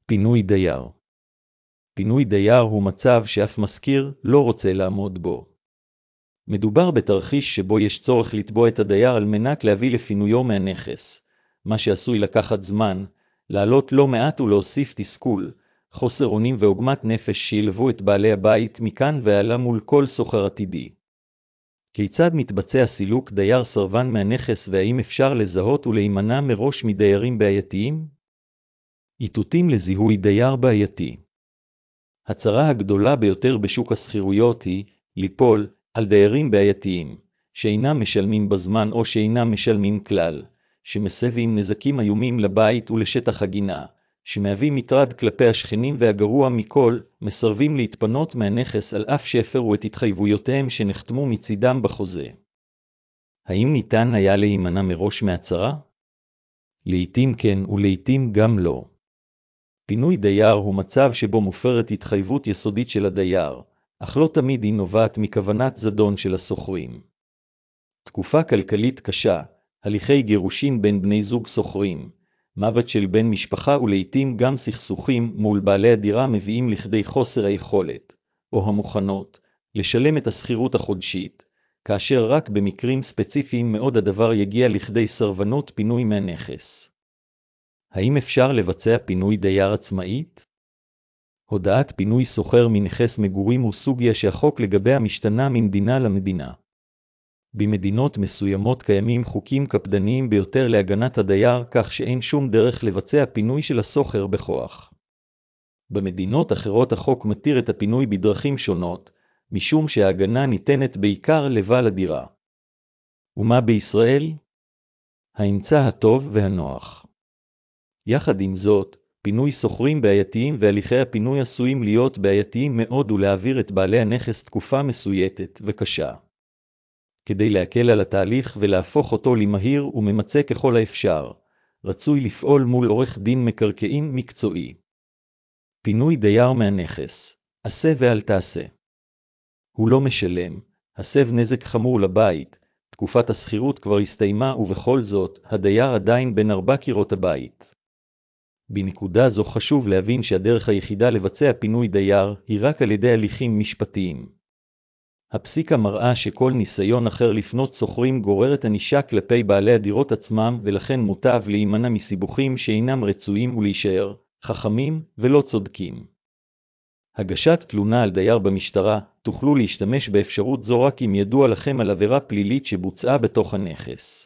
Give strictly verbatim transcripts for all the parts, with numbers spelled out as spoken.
פינוי דייר. פינוי דייר הוא מצב שאף משכיר לא רוצה לעמוד בו. מדובר בתרחיש שבו יש צורך לתבוע את הדייר על מנת להביא לפינויו מהנכס, מה שעשוי לקחת זמן, לעלות לא מעט ולהוסיף תסכול, חוסר אונים ועוגמת נפש שילוו את בעלי הבית מכאן והלאה מול כל סוחר עתידי. כיצד מתבצע סילוק דייר סרבן מהנכס והאם אפשר לזהות ולהימנע מראש מדיירים בעייתיים? איתותים לזיהוי דייר בעייתי. הצרה הגדולה ביותר בשוק השכירויות היא ליפול על דיירים בעייתיים, שאינם משלמים בזמן או שאינם משלמים כלל, שמסבים נזקים איומים לבית ולשטח הגינה, שמהווים מטרד כלפי השכנים והגרוע מכל, מסרבים להתפנות מהנכס על אף שהפרו את התחייבויותיהם שנחתמו מצידם בחוזה. האם ניתן היה להימנע מראש מהצרה? לעתים כן ולעתים גם לא. פינוי דייר הוא מצב שבו מופרת התחייבות יסודית של הדייר, אך לא תמיד היא נובעת מכוונת זדון של הסוחרים. תקופה כלכלית קשה, הליכי גירושין בין בני זוג סוחרים, מוות של בן משפחה ולעיתים גם סכסוכים מול בעלי הדירה מביאים לכדי חוסר היכולת, או המוכנות, לשלם את השכירות החודשית, כאשר רק במקרים ספציפיים מאוד הדבר יגיע לכדי סרבנות פינוי מהנכס. האם אפשר לבצע פינוי דייר עצמאית? הודעת פינוי סוחר מנכס מגורים הוא סוגיה שהחוק לגביה משתנה ממדינה למדינה. במדינות מסוימות קיימים חוקים קפדניים ביותר להגנת הדייר כך שאין שום דרך לבצע פינוי של הסוחר בכוח. במדינות אחרות החוק מתיר את הפינוי בדרכים שונות, משום שההגנה ניתנת בעיקר לבעל הדירה. ומה בישראל? האמצע הטוב והנוח. יחד עם זאת, פינוי סוחרים בעייתיים והליכי הפינוי עשויים להיות בעייתיים מאוד ולהעביר את בעלי הנכס תקופה מסויטת וקשה. כדי להקל על התהליך ולהפוך אותו למהיר וממצה ככל האפשר, רצוי לפעול מול עורך דין מקרקעין מקצועי. פינוי דייר מהנכס, עשה ואל תעשה. הוא לא משלם, הסב נזק חמור לבית, תקופת השכירות כבר הסתיימה ובכל זאת, הדייר עדיין בין ארבע קירות הבית. בנקודה זו חשוב להבין שהדרך היחידה לבצע פינוי דייר היא רק על ידי הליכים משפטיים. הפסיקה מראה שכל ניסיון אחר לפנות סוחרים גוררת ענישה כלפי בעלי הדירות עצמם ולכן מוטב להימנע מסיבוכים שאינם רצויים ולהישאר חכמים ולא צודקים. הגשת תלונה על דייר במשטרה, תוכלו להשתמש באפשרות זו רק אם ידוע לכם על עבירה פלילית שבוצעה בתוך הנכס.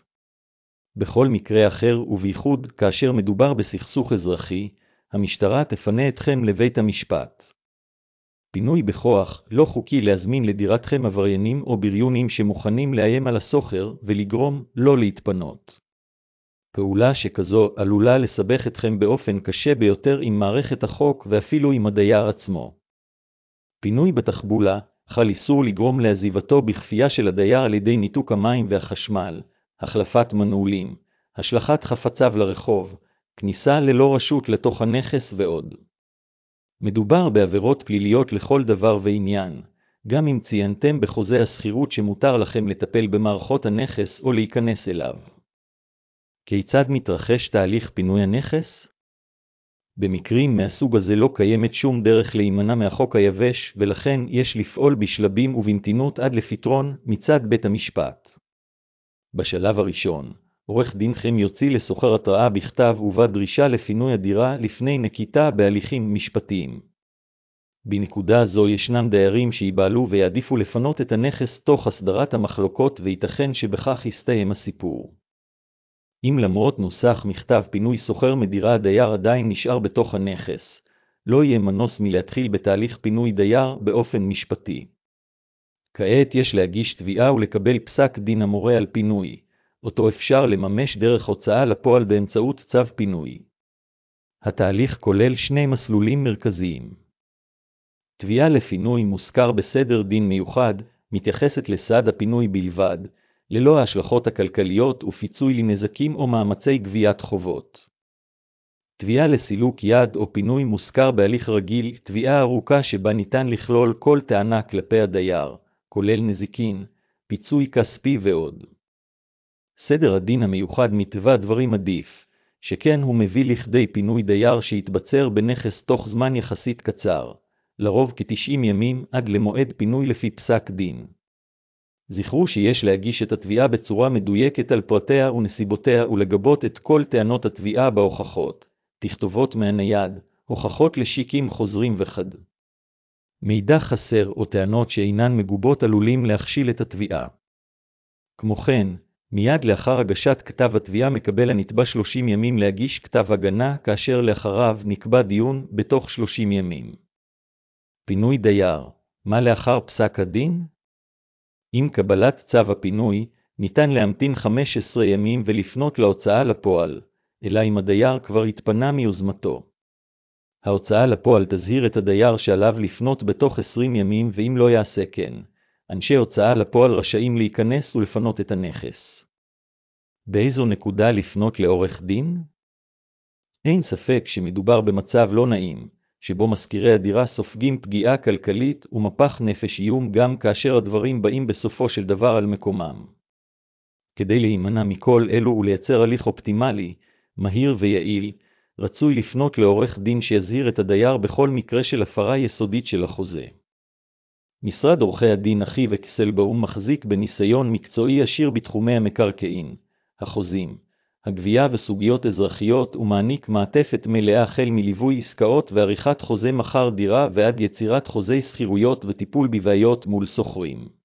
בכל מקרה אחר ובייחוד כאשר מדובר בסכסוך אזרחי, המשטרה תפנה אתכם לבית המשפט. פינוי בכוח לא חוקי להזמין לדירתכם עבריינים או בריונים שמוכנים לאיים על הסוחר ולגרום לא להתפנות. פעולה שכזו עלולה לסבך אתכם באופן קשה ביותר עם מערכת החוק ואפילו עם הדייר עצמו. פינוי בתחבולה חל איסור לגרום לעזיבתו בכפייה של הדייר על ידי ניתוק המים והחשמל, החלפת מנעולים, השלכת חפציו לרחוב, כניסה ללא רשות לתוך הנכס ועוד. מדובר בעבירות פליליות לכל דבר ועניין, גם אם ציינתם בחוזה השכירות שמותר לכם לטפל במערכות הנכס או להיכנס אליו. כיצד מתרחש תהליך פינוי הנכס? במקרים מהסוג הזה לא קיימת שום דרך להימנע מהחוק היבש ולכן יש לפעול בשלבים ובמתינות עד לפתרון מצד בית המשפט. בשלב הראשון, עורך דינכם יוציא לסוחר התראה בכתב ובה דרישה לפינוי הדירה לפני נקיטה בהליכים משפטיים. בנקודה זו ישנם דיירים שיבעלו ויעדיפו לפנות את הנכס תוך הסדרת המחלוקות וייתכן שבכך יסתיים הסיפור. אם למרות נוסח מכתב פינוי סוחר מדירה הדייר עדיין נשאר בתוך הנכס, לא יהיה מנוס מלהתחיל בתהליך פינוי דייר באופן משפטי. כעת יש להגיש תביעה ולקבל פסק דין המורה על פינוי. אותו אפשר לממש דרך הוצאה לפועל באמצעות צו פינוי. התהליך כולל שני מסלולים מרכזיים. תביעה לפינוי מוזכר בסדר דין מיוחד, מתייחסת לסעד הפינוי בלבד, ללא ההשלכות הכלכליות ופיצוי לנזקים או מאמצי גביית חובות. תביעה לסילוק יד או פינוי מוזכר בהליך רגיל, תביעה ארוכה שבה ניתן לכלול כל טענה כלפי הדייר, כולל נזיקין, פיצוי כספי ועוד. סדר הדין המיוחד מטבע הדברים עדיף, שכן הוא מביא לכדי פינוי דייר שיתבצר בנכס תוך זמן יחסית קצר, לרוב כ-תשעים ימים עד למועד פינוי לפי פסק דין. זכרו שיש להגיש את התביעה בצורה מדויקת על פרטיה ונסיבותיה ולגבות את כל טענות התביעה בהוכחות, תכתובות מהנייד, הוכחות לשיקים חוזרים וכד. מידע חסר או טענות שאינן מגובות עלולים להכשיל את התביעה. כמו כן, מיד לאחר הגשת כתב התביעה מקבל הנתבע שלושים ימים להגיש כתב הגנה, כאשר לאחריו נקבע דיון בתוך שלושים ימים. פינוי דייר, מה לאחר פסק הדין? עם קבלת צו הפינוי, ניתן להמתין חמישה עשר ימים ולפנות להוצאה לפועל, אלא אם הדייר כבר התפנה מיוזמתו. ההוצאה לפועל תזהיר את הדייר שעליו לפנות בתוך עשרים ימים, ואם לא יעשה כן, אנשי הוצאה לפועל רשאים להיכנס ולפנות את הנכס. באיזו נקודה לפנות לעורך דין? אין ספק שמדובר במצב לא נעים, שבו משכירי הדירה סופגים פגיעה כלכלית ומפח נפש איום גם כאשר הדברים באים בסופו של דבר על מקומם. כדי להימנע מכל אלו ולייצר הליך אופטימלי, מהיר ויעיל, רצוי לפנות לעורך דין שיזהיר את הדייר בכל מקרה של הפרה יסודית של החוזה. משרד עורכי הדין אחיו אקסלבאום מחזיק בניסיון מקצועי עשיר בתחומי המקרקעין, החוזים, הגבייה וסוגיות אזרחיות, ומעניק מעטפת מלאה החל מליווי עסקאות ועריכת חוזה מחר דירה ועד יצירת חוזי שכירויות וטיפול בבעיות מול סוחרים.